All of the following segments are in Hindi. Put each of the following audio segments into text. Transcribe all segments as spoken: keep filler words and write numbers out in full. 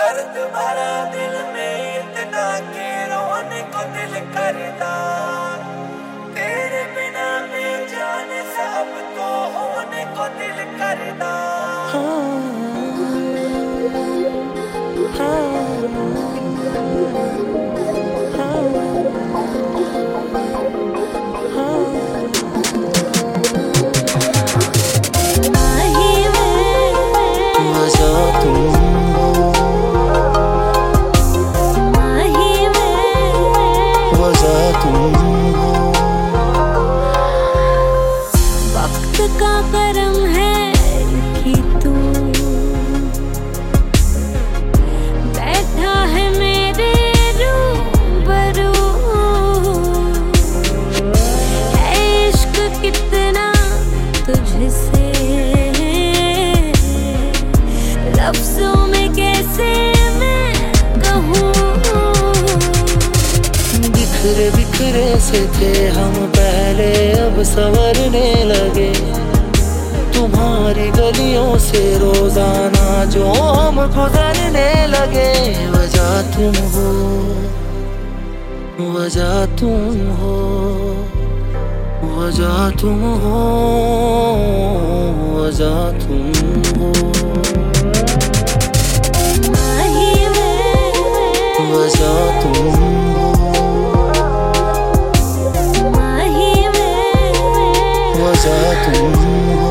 दर्द भरा दिल में इतना के रोने को दिल करता, तेरे बिना मैं जाने सब को होने को दिल करता। वक्त का करम है कि तू बैठा है मेरे रूबरू, है इश्क कितना तुझसे लफ्जों में कैसे मैं कहूँ। बिखरे बिखरे से थे हम पहले, अब संवरने लगे। तुम्हारी गलियों से रोजाना जो हम गुजरने लगे। वजह तुम हो, वजह तुम हो, वजह तुम हो, वजह तुम हो, वजह तुम हो, वजह तुम हो।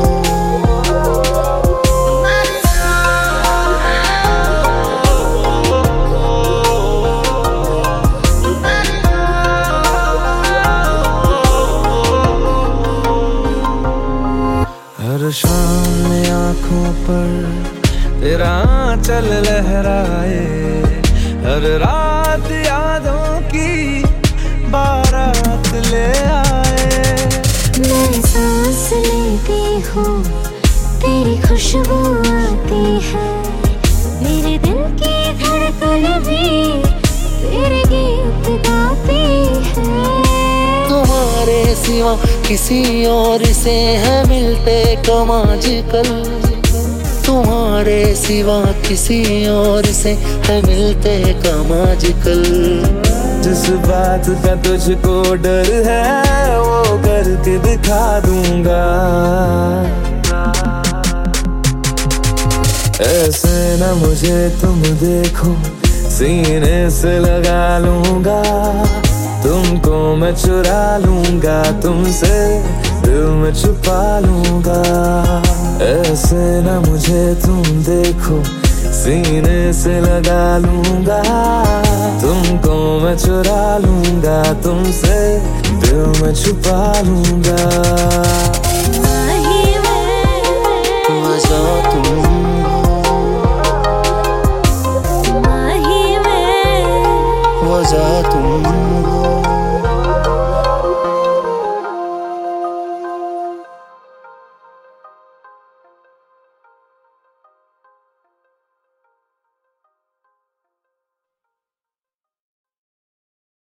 हर शाम आँखों पर तेरा आंचल लहराए, हर रात यादों की बारात ले आए। मैं सांस लेती हूँ तेरी खुशबू आती है, मेरे दिल की धड़कन भी तेरे गीत गाती है। तुम्हारे सिवा किसी और से है मिलते कम आजकल, तुम्हारे सिवा किसी और से है मिलते कम आजकल। जिस बात का तुझको डर है वो करके दिखा दूंगा, ऐसे न मुझे तुम देखो सीने से लगा लूंगा। तुमको मैं चुरा लूंगा, तुमसे दिल में छुपा लूंगा। ऐसे न मुझे तुम देखो सीने से लगा लूंगा। तुमको मैं चुरा लूंगा, तुमसे दिल में छुपा लूंगा। वजह तुम हो, वजह तुम हो।